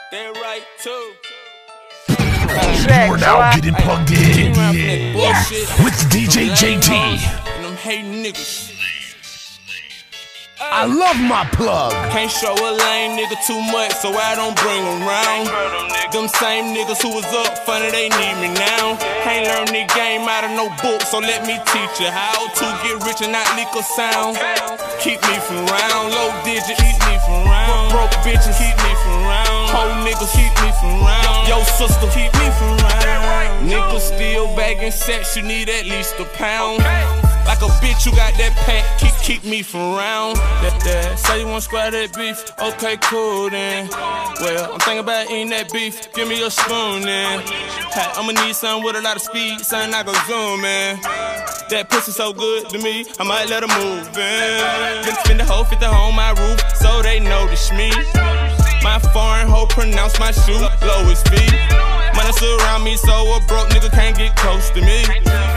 They're right too. We're now getting plugged in with DJ JT. And them hating niggas. I love my plug. Can't show a lame nigga too much, so I don't bring them round. Them same niggas who was up funny, they need me now. Can't learn this game out of no book, so let me teach you how to get rich and not leak a sound. Keep me from round, low digit, keep me from round. Broke bitches, keep me from round. Whole niggas, keep me from round. Yo sister, keep me from round. Niggas still bagging sex, you need at least a pound. Like a bitch, you got that pack, keep me from round. Say you want square that beef, okay, cool then. Well, I'm thinking about eating that beef, give me a spoon then. I'ma need something with a lot of speed, something I go zoom in. That pussy so good to me, I might let her move in. Then spin the hoe, fit the home my roof, so they notice me. My foreign hoe pronounce my shoe lowest speed. Money surround me, so a broke nigga can't get close to me.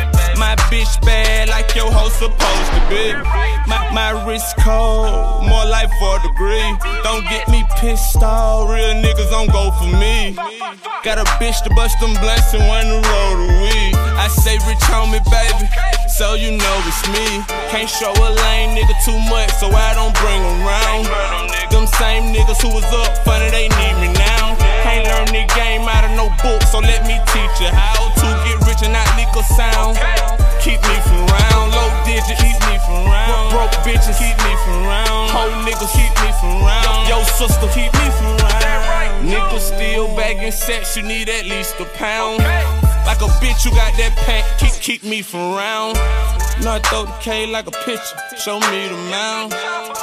My bitch bad like your hoe supposed to be. My wrist cold, more like 4 degrees. Don't get me pissed off, real niggas don't go for me. Got a bitch to bust them blunts and want to roll the weed. I say rich on me, baby, so you know it's me. Can't show a lame nigga too much, so I don't bring them round. Them same niggas who was up funny, they need me now. Can't learn this game out of no book, so let me teach you how to get rich and not leak a sound. Keep me from round, low digit, keep me from round. Broke bitches, keep me from round. Whole niggas, keep me from round. Yo sister, keep me from round. Niggas still bagging sex, you need at least a pound. Like a bitch, you got that pack, keep me from round. Now I throw the K like a pitcher, show me the mound.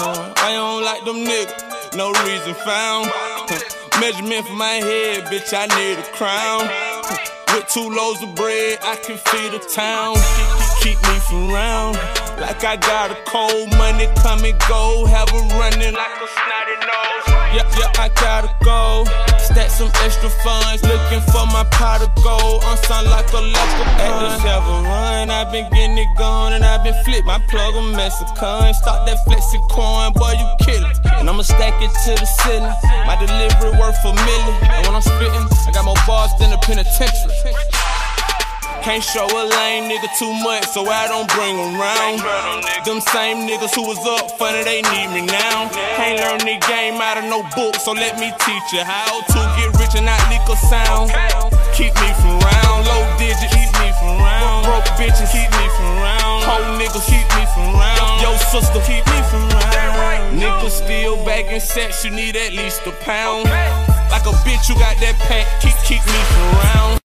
I don't like them niggas, no reason found. Measurement for my head, bitch, I need a crown. With 2 loaves of bread, I can feed a town. Keep me from round, like I got a cold. Money come and go, have a running like a snotty nose. Yeah, I gotta go. Stack some extra funds, looking for my pot of gold. I'm sound like a local at the 7 run. I've been getting it going and I've been flip. My plug a Mexican. Start that flexing coin, boy, you kill it. And I'ma stack it to the ceiling. My delivery worth $1 million. And when I'm spitting, I got more bars than a penitentiary. Can't show a lame nigga too much, so I don't bring them round. Them same niggas who was up funny, they need me now. Can't learn this game out of no book, so let me teach you how to get rich and not leak a sound. Keep me from round, low digit, keep me from round. Broke bitches, keep me from round. Whole niggas, keep me from round. Yo sister, keep me from round. Niggas still bagging sex, you need at least a pound. Like a bitch, you got that pack, keep me from round.